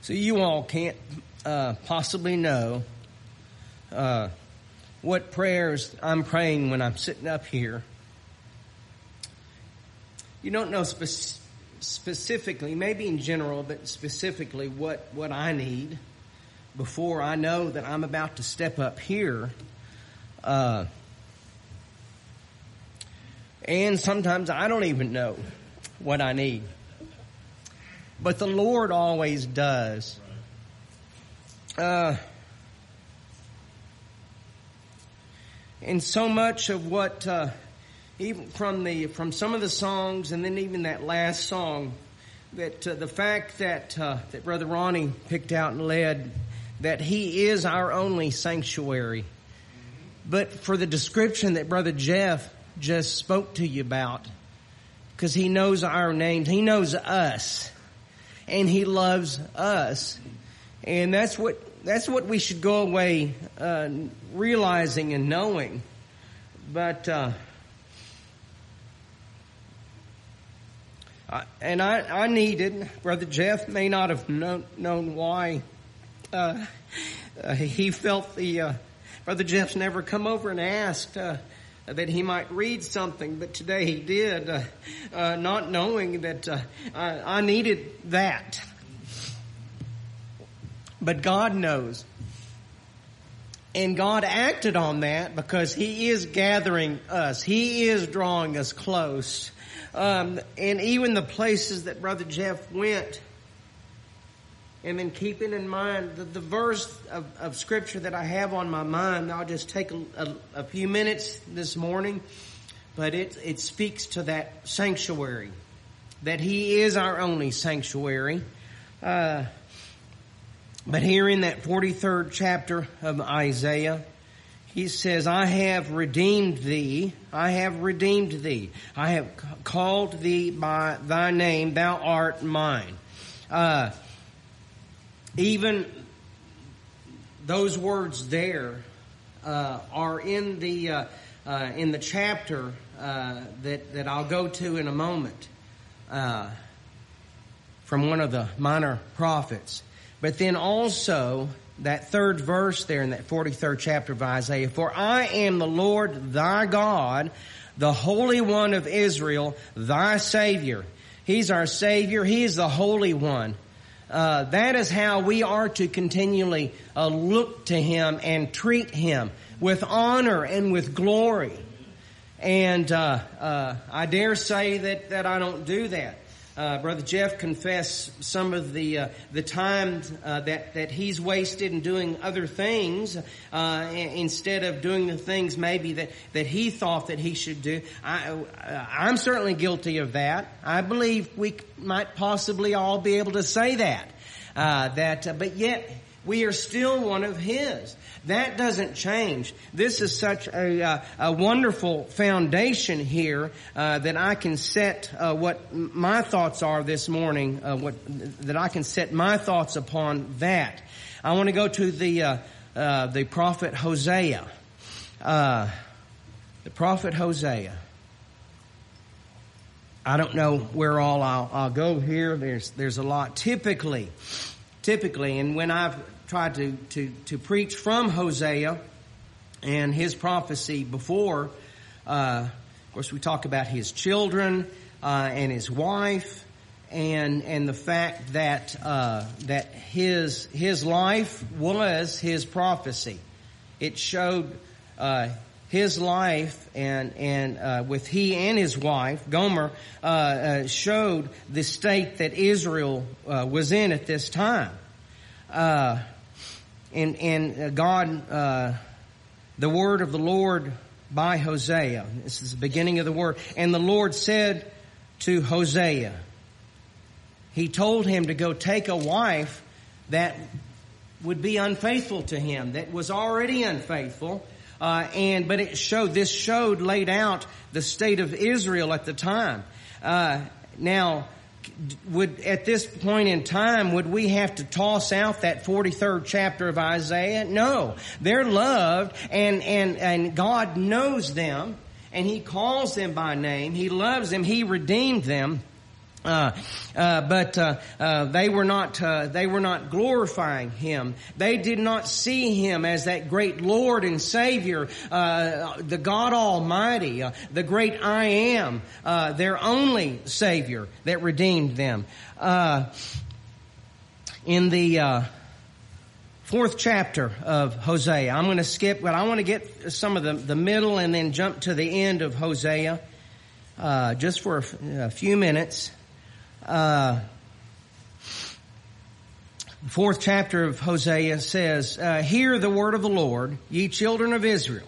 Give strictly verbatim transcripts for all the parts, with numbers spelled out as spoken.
So you all can't uh, possibly know uh, what prayers I'm praying when I'm sitting up here. You don't know spe- specifically, maybe in general, but specifically what, what I need before I know that I'm about to step up here. Uh, and sometimes I don't even know what I need. But the Lord always does. Uh, and so much of what, uh, even from the from some of the songs, and then even that last song, that uh, the fact that uh, that Brother Ronnie picked out and led, that He is our only sanctuary. But for the description that Brother Jeff just spoke to you about, because He knows our names, He knows us. And He loves us, and that's what that's what we should go away uh, realizing and knowing. But uh, I, and I, I needed. Brother Jeff may not have known, known why uh, uh, he felt the. Uh, Brother Jeff's never come over and asked Uh, that he might read something, but today he did, uh, uh, not knowing that uh, I, I needed that. But God knows. And God acted on that because He is gathering us. He is drawing us close. Um, and even the places that Brother Jeff went, and then keeping in mind the, the verse of, of Scripture that I have on my mind, I'll just take a, a, a few minutes this morning, but it, it speaks to that sanctuary, that He is our only sanctuary. Uh, but here in that forty-third chapter of Isaiah, He says, I have redeemed thee, I have redeemed thee, I have called thee by thy name, thou art mine. Uh, Even those words there uh, are in the uh, uh, in the chapter uh, that that I'll go to in a moment uh, from one of the minor prophets. But then also that third verse there in that forty-third chapter of Isaiah: For I am the Lord thy God, the Holy One of Israel, thy Savior. He's our Savior. He is the Holy One. Uh, that is how we are to continually uh, look to Him and treat Him with honor and with glory. And uh, uh, I dare say that, that I don't do that. Uh, Brother Jeff confessed some of the uh, the time uh, that that he's wasted in doing other things uh, instead of doing the things maybe that, that he thought that he should do. I, uh, I'm certainly guilty of that. I believe we might possibly all be able to say that. Uh, that, uh, but yet we are still one of His. That doesn't change. This is such a, uh, a wonderful foundation here uh, that I can set uh, what my thoughts are this morning. Uh, what that I can set my thoughts upon that. I want to go to the uh, uh, the prophet Hosea. Uh, the prophet Hosea. I don't know where all I'll, I'll go here. There's there's a lot. Typically, typically, and when I've tried to, to, to preach from Hosea and his prophecy before, uh, of course we talk about his children uh, and his wife, and and the fact that uh, that his his life was his prophecy. It showed uh, his life, and and uh, with he and his wife Gomer uh, uh, showed the state that Israel uh, was in at this time. Uh, and and God, uh, the word of the Lord by Hosea. This is the beginning of the word. And the Lord said to Hosea, He told him to go take a wife that would be unfaithful to him, that was already unfaithful. Uh, and but it showed, this showed, laid out the state of Israel at the time. Uh, now, would at this point in time, would we have to toss out that forty-third chapter of Isaiah? No. They're loved, and, and, and God knows them, and He calls them by name. He loves them. He redeemed them. Uh, uh, but uh, uh, they were not uh, they were not glorifying Him. They did not see Him as that great Lord and Savior, uh, the God Almighty, uh, the great I Am, uh, their only Savior that redeemed them. Uh, in the uh, fourth chapter of Hosea, I'm going to skip, but I want to get some of the, the middle and then jump to the end of Hosea, uh, just for a, a few minutes. Uh, fourth chapter of Hosea says, uh, Hear the word of the Lord, ye children of Israel.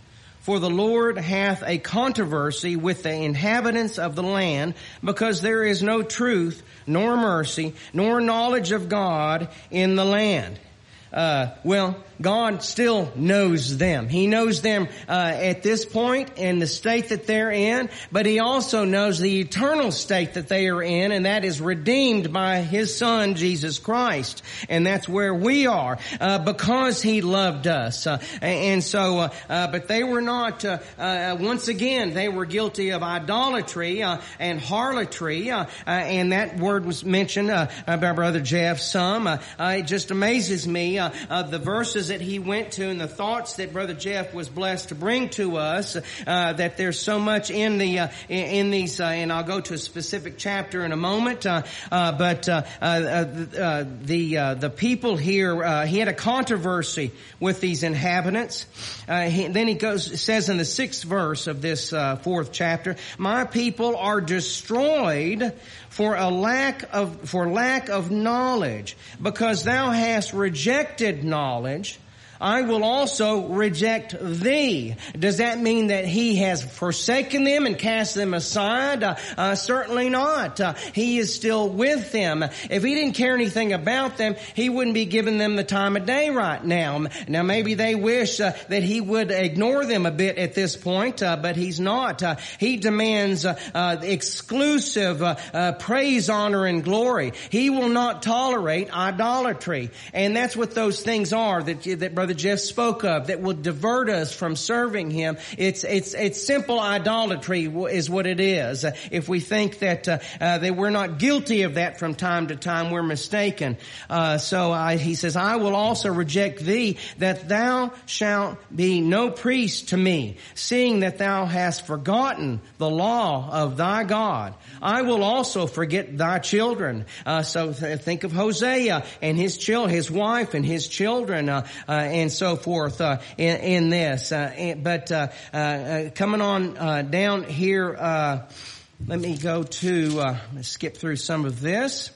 For the Lord hath a controversy with the inhabitants of the land, because there is no truth, nor mercy, nor knowledge of God in the land. Uh, well, God still knows them. He knows them uh, at this point in the state that they're in, but He also knows the eternal state that they are in, and that is redeemed by His Son, Jesus Christ. And that's where we are, uh, because He loved us. Uh, and so, uh, uh, but they were not, uh, uh, once again, they were guilty of idolatry uh, and harlotry, uh, uh, and that word was mentioned uh, by Brother Jeff some. Uh, uh, it just amazes me, uh, uh, the verses that he went to and the thoughts that Brother Jeff was blessed to bring to us, uh, that there's so much in the, uh, in, in these, uh, and I'll go to a specific chapter in a moment, uh, uh, but, uh, uh, uh, the, uh, the people here, uh, he had a controversy with these inhabitants. Uh, he, then he goes, says in the sixth verse of this, uh, fourth chapter, My people are destroyed for a lack of, for lack of knowledge, because thou hast rejected knowledge, I will also reject thee. Does that mean that He has forsaken them and cast them aside? Uh, uh, certainly not. Uh, he is still with them. If He didn't care anything about them, He wouldn't be giving them the time of day right now. Now maybe they wish uh, that He would ignore them a bit at this point, uh, but He's not. Uh, he demands uh, uh, exclusive uh, uh, praise, honor, and glory. He will not tolerate idolatry. And that's what those things are that, that Brother Jeff spoke of, that will divert us from serving Him. It's it's it's simple idolatry is what it is. If we think that uh, uh, that we're not guilty of that from time to time, we're mistaken. Uh, so I, he says, I will also reject thee, that thou shalt be no priest to me, seeing that thou hast forgotten the law of thy God. I will also forget thy children. Uh, so th- think of Hosea and his children, his wife and his children, uh, uh, and so forth uh, in, in this. Uh, and, but uh, uh, coming on uh, down here, uh, let me go to uh, let's skip through some of this.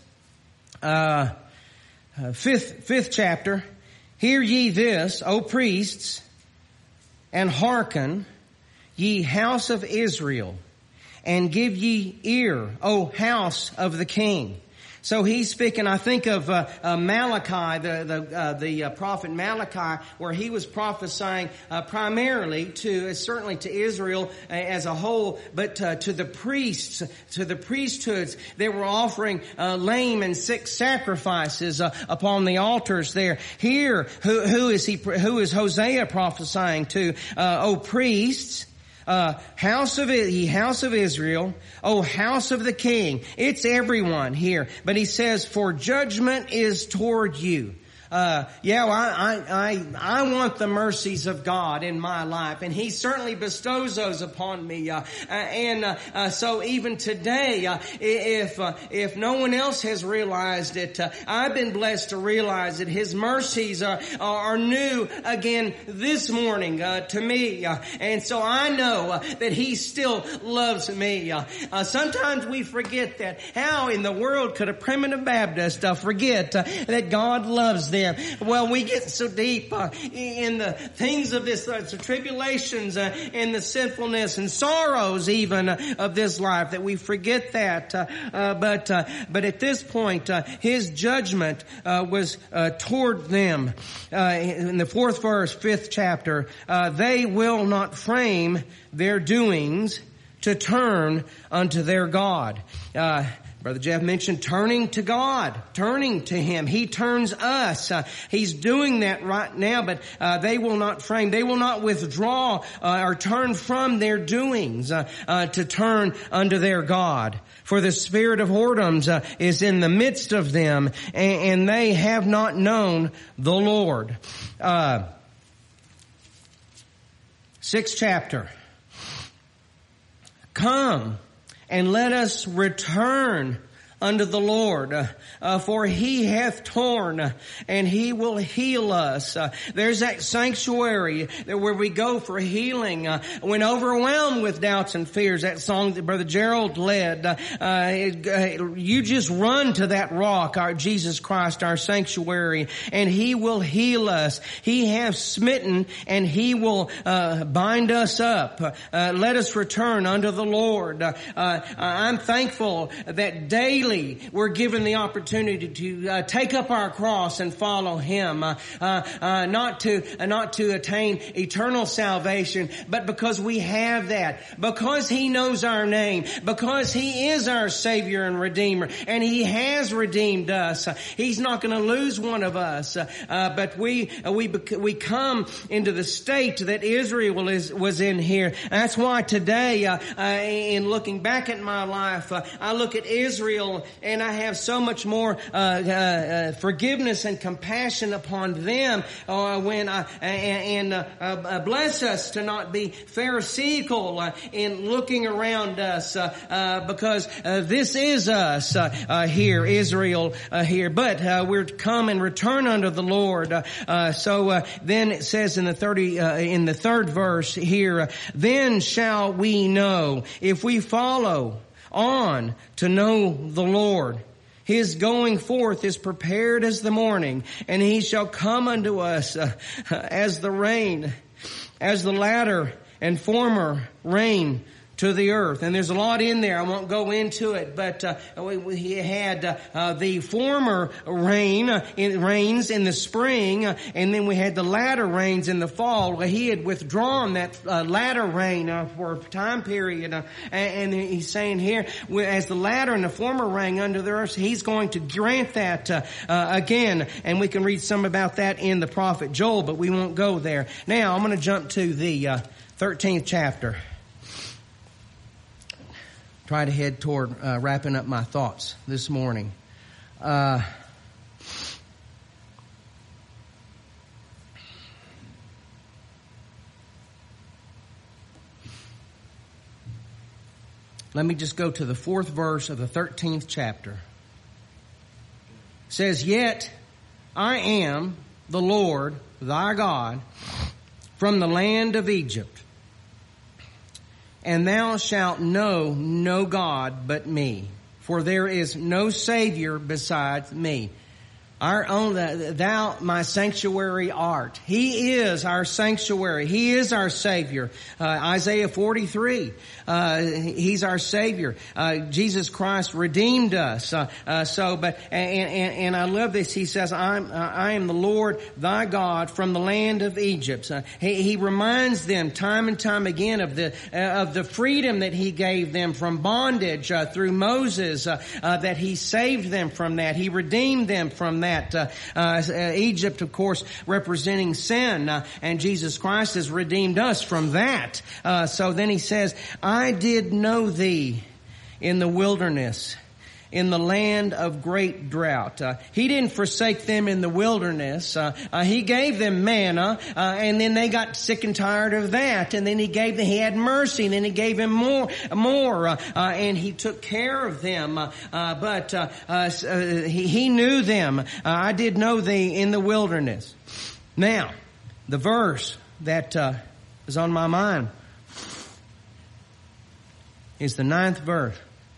Uh, uh, fifth fifth chapter. Hear ye this, O priests, and hearken, ye house of Israel, and give ye ear, O house of the king. So he's speaking, I think of uh, uh, Malachi, the the, uh, the uh, prophet Malachi, where he was prophesying uh, primarily to, uh, certainly to Israel uh, as a whole, but uh, to the priests, to the priesthoods. They were offering uh, lame and sick sacrifices uh, upon the altars there. Here, who, who is he? Who is Hosea prophesying to? Uh, O priests! Uh, house of ye house of Israel, O house of the king. It's everyone here. But he says, for judgment is toward you. Uh, yeah, well, I, I, I want the mercies of God in my life, and He certainly bestows those upon me. Uh, and, uh, uh, so even today, uh, if, uh, if no one else has realized it, uh, I've been blessed to realize that His mercies are, are new again this morning, uh, to me. Uh, and so I know uh, that He still loves me. Uh, uh, sometimes we forget that. How in the world could a primitive Baptist uh, forget uh, that God loves them? Well, we get so deep uh, in the things of this, uh, the tribulations uh, and the sinfulness and sorrows even uh, of this life that we forget that. Uh, uh, but uh, but at this point, uh, His judgment uh, was uh, toward them. Uh, in the fourth verse, fifth chapter, uh, they will not frame their doings to turn unto their God. Uh, Brother Jeff mentioned turning to God, turning to Him. He turns us. Uh, he's doing that right now, but uh, they will not frame. They will not withdraw uh, or turn from their doings uh, uh, to turn unto their God. For the spirit of whoredoms uh, is in the midst of them, and, and they have not known the Lord. Uh, sixth chapter. Come and let us return unto the Lord, uh, uh, for He hath torn, uh, and He will heal us. Uh, there's that sanctuary where we go for healing uh, when overwhelmed with doubts and fears. That song that Brother Gerald led, uh, uh, you just run to that rock, our Jesus Christ, our sanctuary, and He will heal us. He hath smitten, and He will uh, bind us up. Uh, let us return unto the Lord. Uh, uh, I'm thankful that daily we're given the opportunity to uh, take up our cross and follow Him, uh, uh, uh, not to uh, not to attain eternal salvation, but because we have that, because He knows our name, because He is our Savior and Redeemer, and He has redeemed us. Uh, he's not going to lose one of us, uh, uh, but we uh, we we come into the state that Israel is, was in here. That's why today, uh, uh, in looking back at my life, uh, I look at Israel. And I have so much more uh, uh, uh, forgiveness and compassion upon them uh, when I and, and uh, uh, bless us to not be pharisaical uh, in looking around us uh, uh, because uh, this is us uh, uh, here, Israel uh, here. But uh, we're to come and return unto the Lord. Uh, uh, so uh, then it says in the thirty uh, in the third verse here, uh, then shall we know if we follow on to know the Lord. His going forth is prepared as the morning, and He shall come unto us uh, as the rain, as the latter and former rain to the earth. And there's a lot in there. I won't go into it, but uh, we, we had uh, uh, the former rain, uh, it rains in the spring, uh, and then we had the latter rains in the fall. Well, He had withdrawn that uh, latter rain uh, for a time period, uh, and, and He's saying here, as the latter and the former rain under the earth, He's going to grant that uh, uh, again. And we can read some about that in the prophet Joel, but we won't go there. Now I'm going to jump to the uh, thirteenth chapter. Try to head toward uh, wrapping up my thoughts this morning. Uh, let me just go to the fourth verse of the thirteenth chapter. It says, "Yet I am the Lord thy God from the land of Egypt. And thou shalt know no God but me, for there is no Savior besides me." Our own, thou my sanctuary art. He is our sanctuary. He is our Savior. Uh, Isaiah forty-three. Uh, he's our Savior. Uh, Jesus Christ redeemed us. Uh, uh, so, but, and, and, and I love this. He says, I'm, uh, I am the Lord thy God from the land of Egypt. Uh, he, he reminds them time and time again of the, uh, of the freedom that He gave them from bondage, uh, through Moses, uh, uh, that He saved them from that. He redeemed them from that. Uh, uh, Egypt, of course, representing sin, uh, and Jesus Christ has redeemed us from that. Uh, so then He says, I did know thee in the wilderness, in the land of great drought. Uh, he didn't forsake them in the wilderness. Uh, uh, he gave them manna, uh, and then they got sick and tired of that. And then he gave them, he had mercy, and then he gave them more, more, uh, uh, and he took care of them. Uh, uh, but uh, uh, he, he knew them. Uh, I did know thee in the wilderness. Now, the verse that uh, is on my mind is the ninth verse.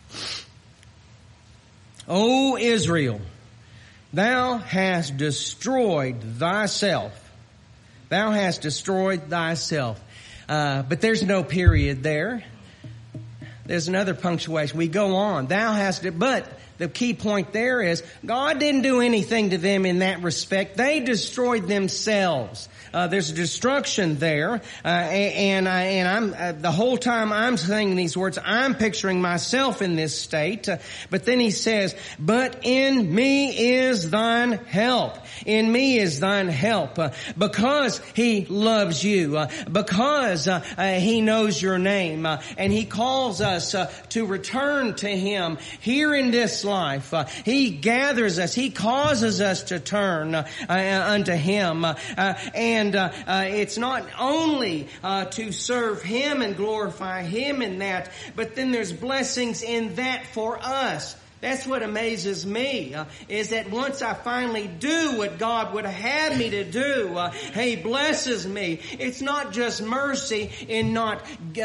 O Israel, thou hast destroyed thyself. Thou hast destroyed thyself. Uh, but there's no period there. There's another punctuation. We go on. Thou hast, but the key point there is God didn't do anything to them in that respect. They destroyed themselves. Uh, there's destruction there, uh, and I, and I'm uh, the whole time I'm saying these words, I'm picturing myself in this state. Uh, but then he says, "But in me is thine help. In me is thine help, uh, because He loves you, uh, because uh, uh, He knows your name, uh, and He calls us uh, to return to Him here in this life. Uh, he gathers us. He causes us to turn uh, uh, unto Him, uh, uh, and." And uh, uh, it's not only uh, to serve Him and glorify Him in that, but then there's blessings in that for us. That's what amazes me, uh, is that once I finally do what God would have had me to do, uh, He blesses me. It's not just mercy in not uh,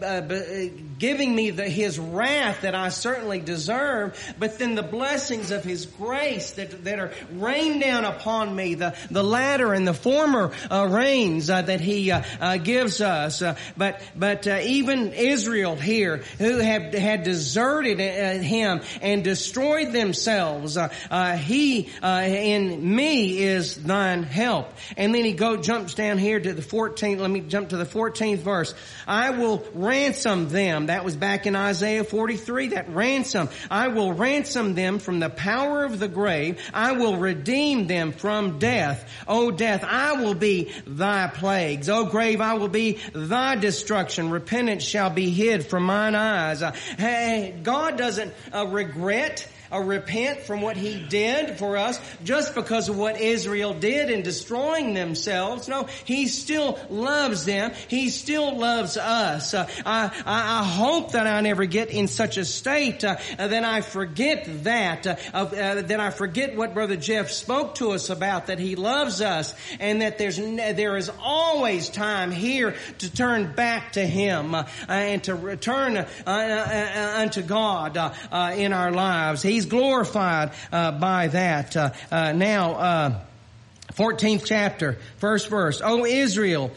uh, giving me the, His wrath that I certainly deserve, but then the blessings of His grace that, that are rained down upon me, the, the latter and the former uh, rains uh, that He uh, uh, gives us. Uh, but but uh, even Israel here, who have had deserted uh, Him and destroyed themselves, uh, uh, He uh, in me is thine help. And then he go jumps down here to the fourteenth. Let me jump to the fourteenth verse. I will ransom them. That was back in Isaiah forty-three. That ransom. I will ransom them from the power of the grave. I will redeem them from death. O death, I will be thy plagues. O grave, I will be thy destruction. Repentance shall be hid from mine eyes. Uh, hey, God doesn't uh, regret or repent from what He did for us just because of what Israel did in destroying themselves. No, He still loves them. He still loves us. Uh, I, I, I hope that I never get in such a state uh, that I forget that, uh, of, uh, that I forget what Brother Jeff spoke to us about, that He loves us and that there's there is always time here to turn back to Him uh, and to return uh, uh, uh, unto God uh, uh, in our lives. He's glorified uh, by that. Uh, uh, now, uh, fourteenth chapter, first verse. O Israel,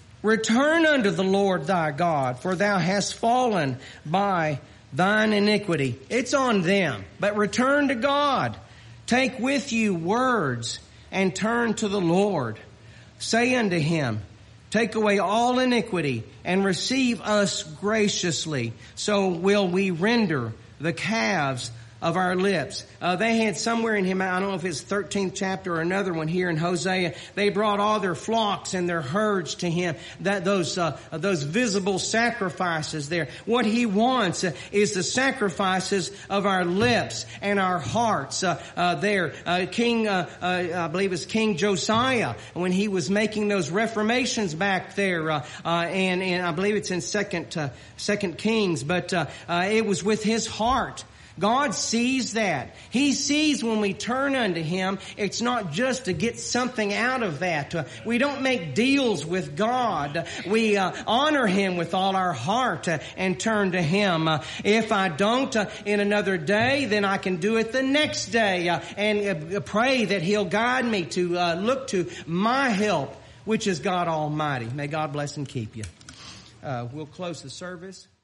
return unto the Lord thy God, for thou hast fallen by thine iniquity. It's on them, but return to God. Take with you words and turn to the Lord. Say unto Him, take away all iniquity and receive us graciously. So will we render the calves of our lips. Uh, they had somewhere in him, I don't know if it's thirteenth chapter or another one here in Hosea, they brought all their flocks and their herds to Him. That those uh, those visible sacrifices there. What He wants uh, is the sacrifices of our lips and our hearts. Uh, uh, there, uh, King, uh, uh, I believe it's King Josiah, when he was making those reformations back there, uh, uh, and and I believe it's in Second uh, Second Kings, but uh, uh, it was with his heart. God sees that. He sees when we turn unto Him, it's not just to get something out of that. Uh, we don't make deals with God. We uh, honor Him with all our heart uh, and turn to Him. Uh, if I don't uh, in another day, then I can do it the next day uh, and uh, pray that He'll guide me to uh, look to my help, which is God Almighty. May God bless and keep you. Uh, we'll close the service.